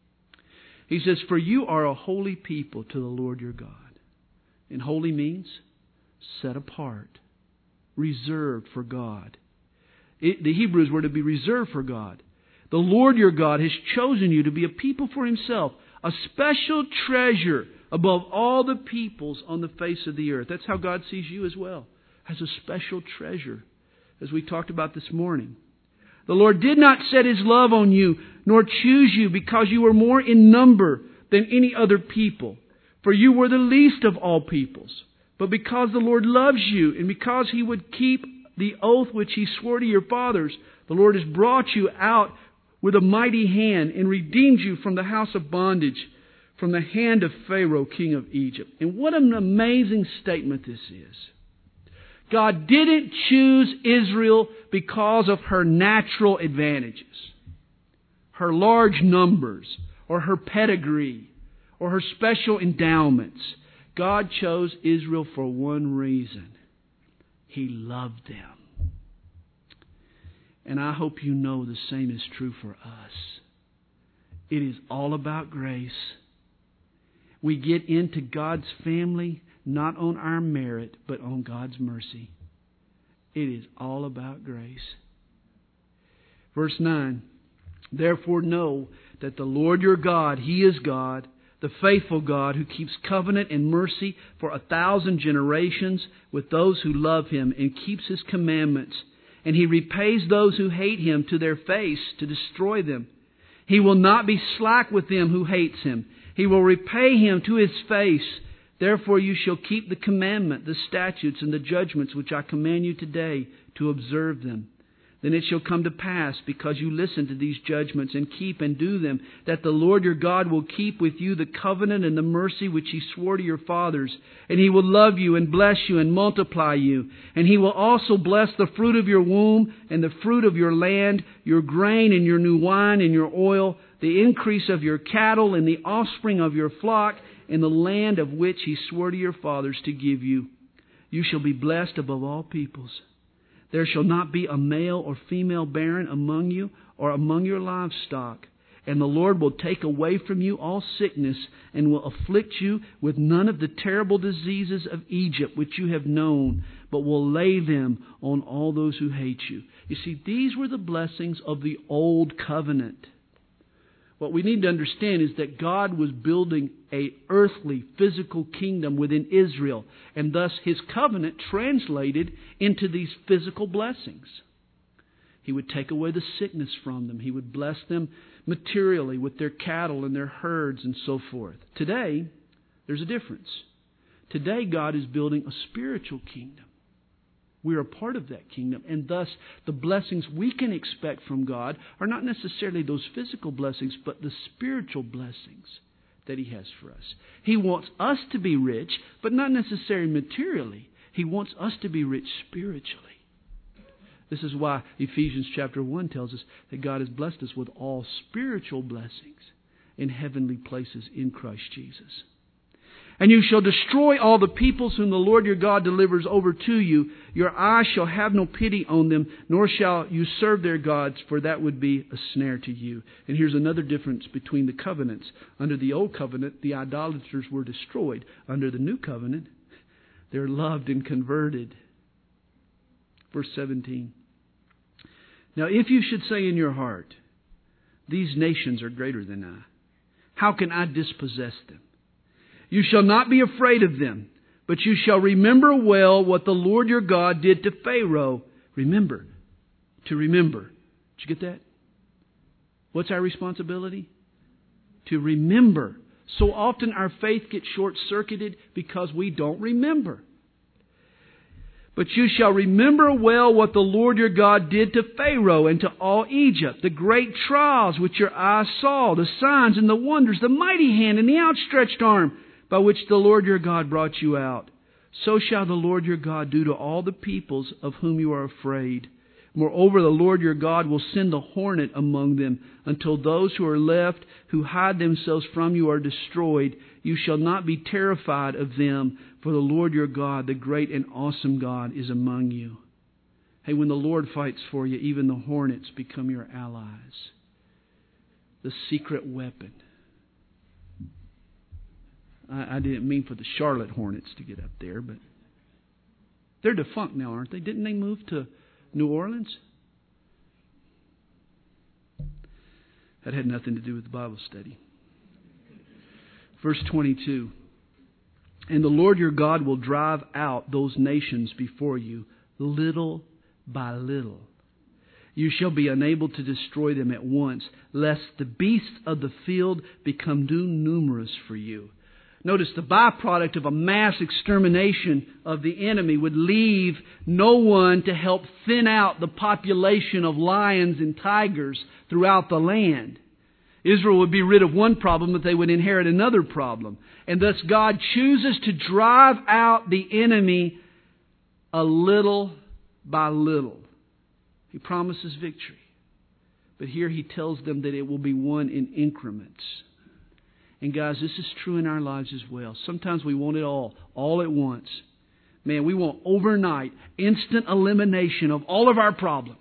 S1: He says, for you are a holy people to the Lord your God. And holy means set apart, reserved for God. The Hebrews were to be reserved for God. The Lord your God has chosen you to be a people for Himself, a special treasure above all the peoples on the face of the earth. That's how God sees you as well, as a special treasure, as we talked about this morning. The Lord did not set His love on you, nor choose you because you were more in number than any other people. For you were the least of all peoples. But because the Lord loves you, and because He would keep the oath which He swore to your fathers, the Lord has brought you out with a mighty hand and redeemed you from the house of bondage, from the hand of Pharaoh, king of Egypt. And what an amazing statement this is. God didn't choose Israel because of her natural advantages, her large numbers, or her pedigree, or her special endowments. God chose Israel for one reason. He loved them. And I hope you know the same is true for us. It is all about grace. We get into God's family not on our merit, but on God's mercy. It is all about grace. Verse 9, therefore know that the Lord your God, He is God, the faithful God who keeps covenant and mercy for 1,000 generations with those who love Him and keeps His commandments. And He repays those who hate Him to their face to destroy them. He will not be slack with them who hates Him. He will repay him to his face. Therefore you shall keep the commandment, the statutes, and the judgments which I command you today to observe them. Then it shall come to pass, because you listen to these judgments and keep and do them, that the Lord your God will keep with you the covenant and the mercy which He swore to your fathers. And He will love you and bless you and multiply you. And He will also bless the fruit of your womb and the fruit of your land, your grain and your new wine and your oil, the increase of your cattle and the offspring of your flock, in the land of which He swore to your fathers to give you. You shall be blessed above all peoples. There shall not be a male or female barren among you or among your livestock. And the Lord will take away from you all sickness and will afflict you with none of the terrible diseases of Egypt which you have known, but will lay them on all those who hate you. You see, these were the blessings of the old covenant. What we need to understand is that God was building an earthly, physical kingdom within Israel. And thus His covenant translated into these physical blessings. He would take away the sickness from them. He would bless them materially with their cattle and their herds and so forth. Today, there's a difference. Today, God is building a spiritual kingdom. We are a part of that kingdom, and thus the blessings we can expect from God are not necessarily those physical blessings, but the spiritual blessings that He has for us. He wants us to be rich, but not necessarily materially. He wants us to be rich spiritually. This is why Ephesians chapter 1 tells us that God has blessed us with all spiritual blessings in heavenly places in Christ Jesus. And you shall destroy all the peoples whom the Lord your God delivers over to you. Your eyes shall have no pity on them, nor shall you serve their gods, for that would be a snare to you. And here's another difference between the covenants. Under the old covenant, the idolaters were destroyed. Under the new covenant, they're loved and converted. Verse 17. Now if you should say in your heart, these nations are greater than I, how can I dispossess them? You shall not be afraid of them, but you shall remember well what the Lord your God did to Pharaoh. Remember. To remember. Did you get that? What's our responsibility? To remember. So often our faith gets short-circuited because we don't remember. But you shall remember well what the Lord your God did to Pharaoh and to all Egypt, the great trials which your eyes saw, the signs and the wonders, the mighty hand and the outstretched arm, by which the Lord your God brought you out. So shall the Lord your God do to all the peoples of whom you are afraid. Moreover, the Lord your God will send a hornet among them, until those who are left, who hide themselves from you, are destroyed. You shall not be terrified of them, for the Lord your God, the great and awesome God, is among you. Hey, when the Lord fights for you, even the hornets become your allies. The secret weapon. I didn't mean for the Charlotte Hornets to get up there, but they're defunct now, aren't they? Didn't they move to New Orleans? That had nothing to do with the Bible study. Verse 22. And the Lord your God will drive out those nations before you, little by little. You shall be unable to destroy them at once, lest the beasts of the field become too numerous for you. Notice the byproduct of a mass extermination of the enemy would leave no one to help thin out the population of lions and tigers throughout the land. Israel would be rid of one problem, but they would inherit another problem. And thus God chooses to drive out the enemy a little by little. He promises victory. But here He tells them that it will be won in increments. And guys, this is true in our lives as well. Sometimes we want it all at once. Man, we want overnight, instant elimination of all of our problems.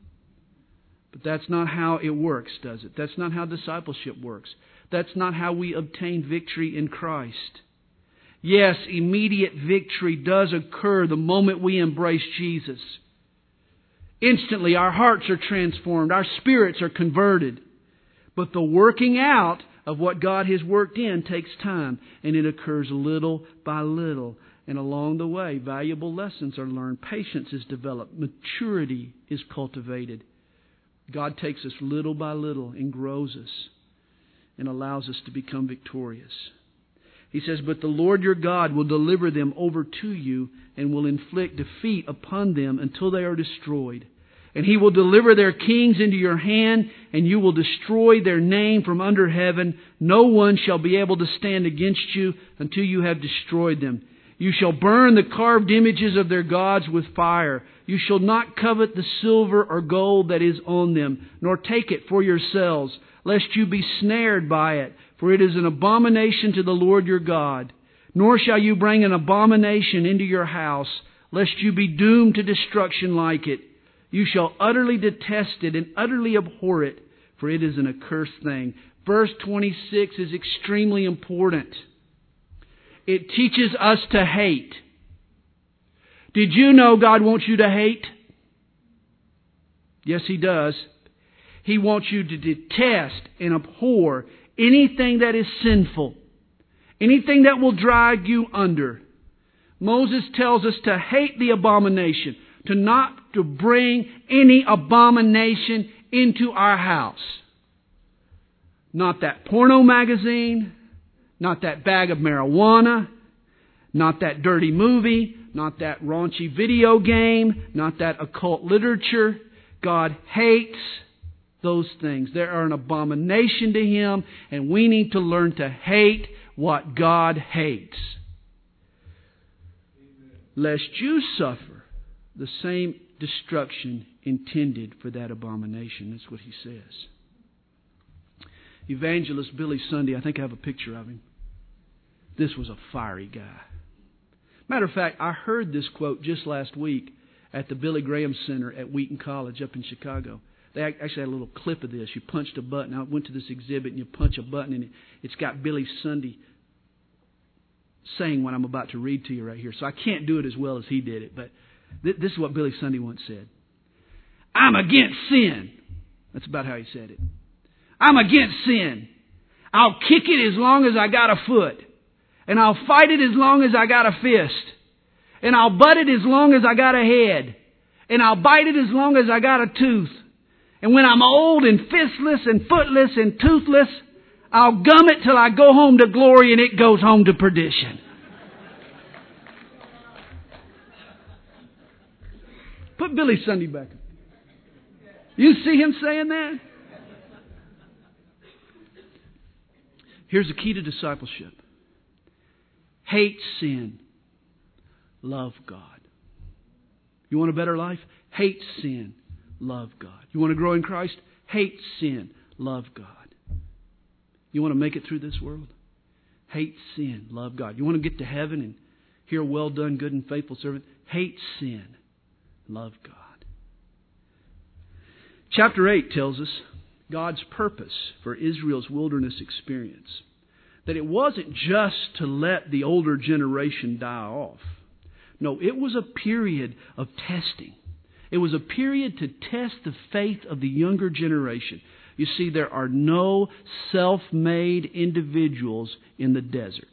S1: But that's not how it works, does it? That's not how discipleship works. That's not how we obtain victory in Christ. Yes, immediate victory does occur the moment we embrace Jesus. Instantly, our hearts are transformed. Our spirits are converted. But the working out of what God has worked in takes time, and it occurs little by little. And along the way, valuable lessons are learned. Patience is developed. Maturity is cultivated. God takes us little by little and grows us and allows us to become victorious. He says, but the Lord your God will deliver them over to you and will inflict defeat upon them until they are destroyed. And He will deliver their kings into your hand, and you will destroy their name from under heaven. No one shall be able to stand against you until you have destroyed them. You shall burn the carved images of their gods with fire. You shall not covet the silver or gold that is on them, nor take it for yourselves, lest you be snared by it, for it is an abomination to the Lord your God. Nor shall you bring an abomination into your house, lest you be doomed to destruction like it. You shall utterly detest it and utterly abhor it, for it is an accursed thing. Verse 26 is extremely important. It teaches us to hate. Did you know God wants you to hate? Yes, He does. He wants you to detest and abhor anything that is sinful, anything that will drag you under. Moses tells us to hate the abomination, to bring any abomination into our house. Not that porno magazine, not that bag of marijuana, not that dirty movie, not that raunchy video game, not that occult literature. God hates those things. They are an abomination to Him, and we need to learn to hate what God hates. Lest you suffer the same destruction intended for that abomination. That's what he says. Evangelist Billy Sunday, I think I have a picture of him. This was a fiery guy. Matter of fact, I heard this quote just last week at the Billy Graham Center at Wheaton College up in Chicago. They actually had a little clip of this. You punched a button. I went to this exhibit and you punch a button and it's got Billy Sunday saying what I'm about to read to you right here. So I can't do it as well as he did it, but this is what Billy Sunday once said. I'm against sin. That's about how he said it. I'm against sin. I'll kick it as long as I got a foot. And I'll fight it as long as I got a fist. And I'll butt it as long as I got a head. And I'll bite it as long as I got a tooth. And when I'm old and fistless and footless and toothless, I'll gum it till I go home to glory and it goes home to perdition. Put Billy Sunday back. You see him saying that? Here's the key to discipleship. Hate sin. Love God. You want a better life? Hate sin. Love God. You want to grow in Christ? Hate sin. Love God. You want to make it through this world? Hate sin. Love God. You want to get to heaven and hear, well done, good and faithful servant? Hate sin. Love God. Chapter 8 tells us God's purpose for Israel's wilderness experience. That it wasn't just to let the older generation die off. No, it was a period of testing. It was a period to test the faith of the younger generation. You see, there are no self-made individuals in the desert.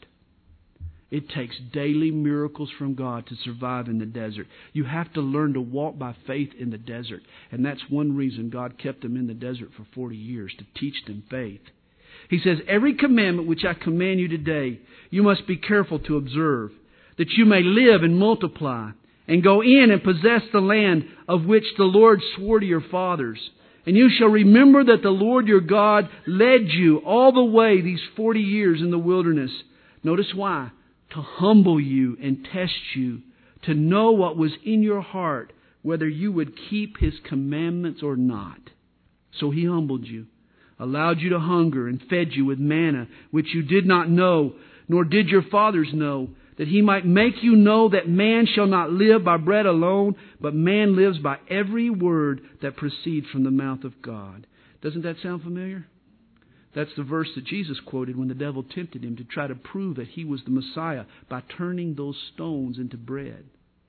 S1: It takes daily miracles from God to survive in the desert. You have to learn to walk by faith in the desert. And that's one reason God kept them in the desert for 40 years, to teach them faith. He says, every commandment which I command you today, you must be careful to observe, that you may live and multiply, and go in and possess the land of which the Lord swore to your fathers. And you shall remember that the Lord your God led you all the way these 40 years in the wilderness. Notice why. To humble you and test you, to know what was in your heart, whether you would keep His commandments or not. So He humbled you, allowed you to hunger, and fed you with manna, which you did not know, nor did your fathers know, that He might make you know that man shall not live by bread alone, but man lives by every word that proceeds from the mouth of God. Doesn't that sound familiar? That's the verse that Jesus quoted when the devil tempted Him to try to prove that He was the Messiah by turning those stones into bread.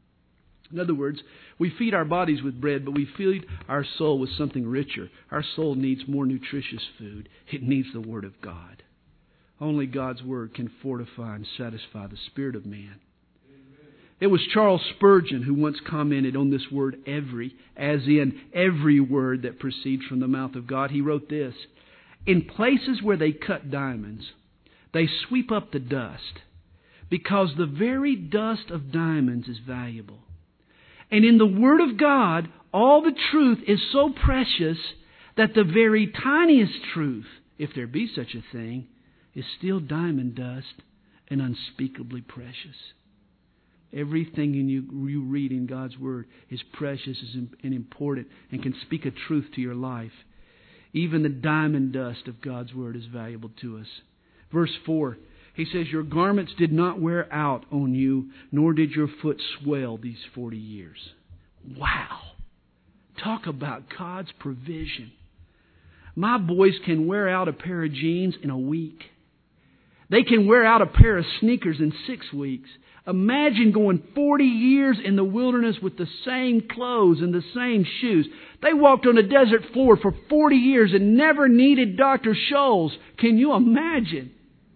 S1: In other words, we feed our bodies with bread, but we feed our soul with something richer. Our soul needs more nutritious food. It needs the Word of God. Only God's Word can fortify and satisfy the spirit of man. It was Charles Spurgeon who once commented on this word every, as in every word that proceeds from the mouth of God. He wrote this, in places where they cut diamonds, they sweep up the dust, because the very dust of diamonds is valuable. And in the Word of God, all the truth is so precious that the very tiniest truth, if there be such a thing, is still diamond dust and unspeakably precious. Everything you read in God's Word is precious and important and can speak a truth to your life. Even the diamond dust of God's Word is valuable to us. Verse 4, he says, your garments did not wear out on you, nor did your foot swell these 40 years. Wow! Talk about God's provision. My boys can wear out a pair of jeans in a week. They can wear out a pair of sneakers in 6 weeks. Imagine going 40 years in the wilderness with the same clothes and the same shoes. They walked on a desert floor for 40 years and never needed Dr. Scholl's. Can you imagine?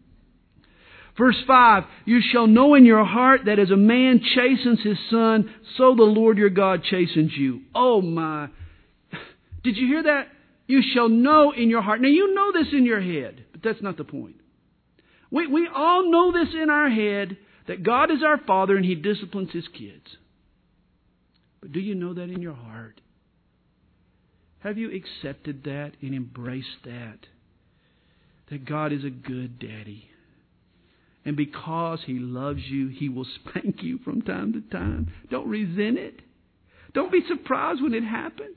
S1: Verse 5, you shall know in your heart that as a man chastens his son, so the Lord your God chastens you. Oh my. Did you hear that? You shall know in your heart. Now you know this in your head, but that's not the point. We all know this in our head, that God is our Father and He disciplines His kids. But do you know that in your heart? Have you accepted that and embraced that? That God is a good daddy. And because He loves you, He will spank you from time to time. Don't resent it. Don't be surprised when it happens.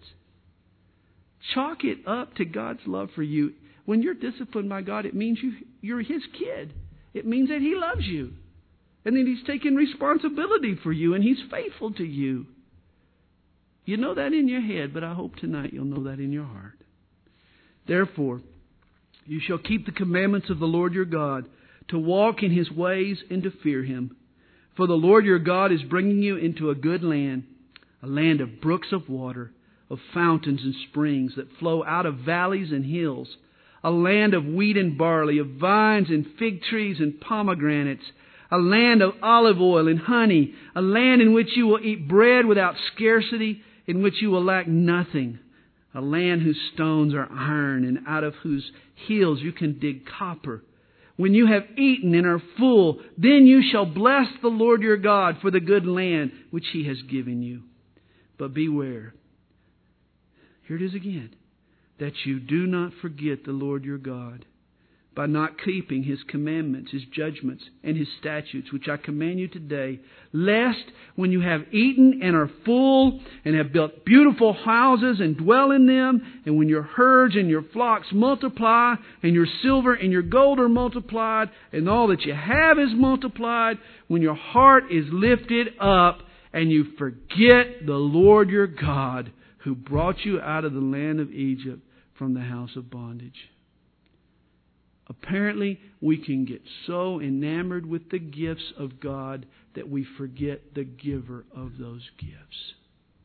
S1: Chalk it up to God's love for you. When you're disciplined by God, it means you're His kid. It means that He loves you. And that He's taken responsibility for you and He's faithful to you. You know that in your head, but I hope tonight you'll know that in your heart. Therefore, you shall keep the commandments of the Lord your God, to walk in His ways and to fear Him. For the Lord your God is bringing you into a good land, a land of brooks of water, of fountains and springs that flow out of valleys and hills, a land of wheat and barley, of vines and fig trees and pomegranates, a land of olive oil and honey, a land in which you will eat bread without scarcity, in which you will lack nothing, a land whose stones are iron and out of whose hills you can dig copper. When you have eaten and are full, then you shall bless the Lord your God for the good land which He has given you. But beware, here it is again, that you do not forget the Lord your God, by not keeping His commandments, His judgments, and His statutes, which I command you today, lest when you have eaten and are full, and have built beautiful houses and dwell in them, and when your herds and your flocks multiply, and your silver and your gold are multiplied, and all that you have is multiplied, when your heart is lifted up, and you forget the Lord your God, who brought you out of the land of Egypt from the house of bondage. Apparently, we can get so enamored with the gifts of God that we forget the giver of those gifts.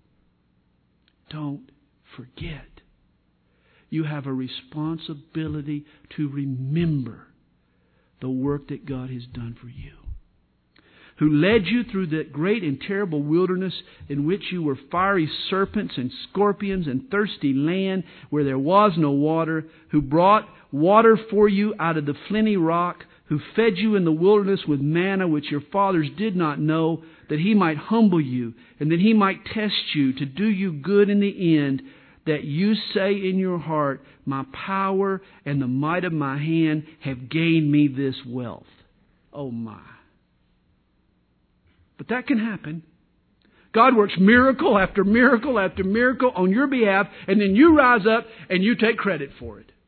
S1: Don't forget. You have a responsibility to remember the work that God has done for you. Who led you through that great and terrible wilderness in which you were fiery serpents and scorpions and thirsty land where there was no water, who brought water for you out of the flinty rock, who fed you in the wilderness with manna which your fathers did not know, that He might humble you and that He might test you to do you good in the end, that you say in your heart, my power and the might of my hand have gained me this wealth. Oh my. But that can happen. God works miracle after miracle after miracle on your behalf, and then you rise up and you take credit for it.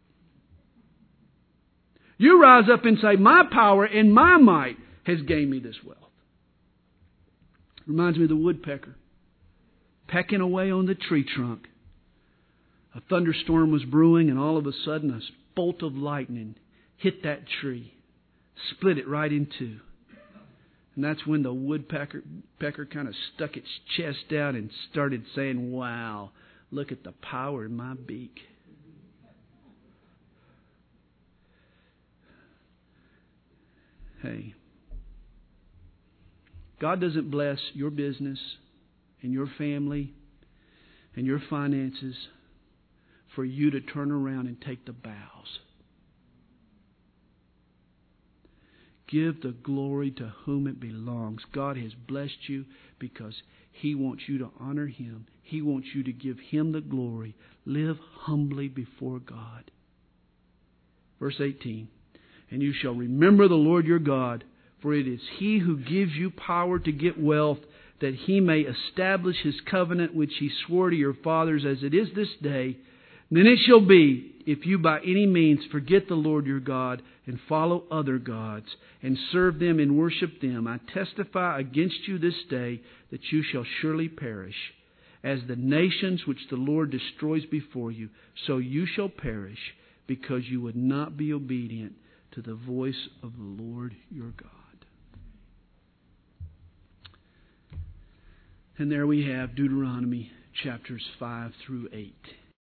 S1: You rise up and say, my power and my might has gained me this wealth. Reminds me of the woodpecker pecking away on the tree trunk. A thunderstorm was brewing, and all of a sudden a bolt of lightning hit that tree, split it right in two. And that's when the woodpecker kind of stuck its chest out and started saying, wow, look at the power in my beak. Hey, God doesn't bless your business and your family and your finances for you to turn around and take the bows. Give the glory to whom it belongs. God has blessed you because He wants you to honor Him. He wants you to give Him the glory. Live humbly before God. Verse 18, and you shall remember the Lord your God, for it is He who gives you power to get wealth, that He may establish His covenant which He swore to your fathers as it is this day. Then it shall be, if you by any means forget the Lord your God and follow other gods and serve them and worship them, I testify against you this day that you shall surely perish. As the nations which the Lord destroys before you, so you shall perish, because you would not be obedient to the voice of the Lord your God. And there we have Deuteronomy chapters 5 through 8.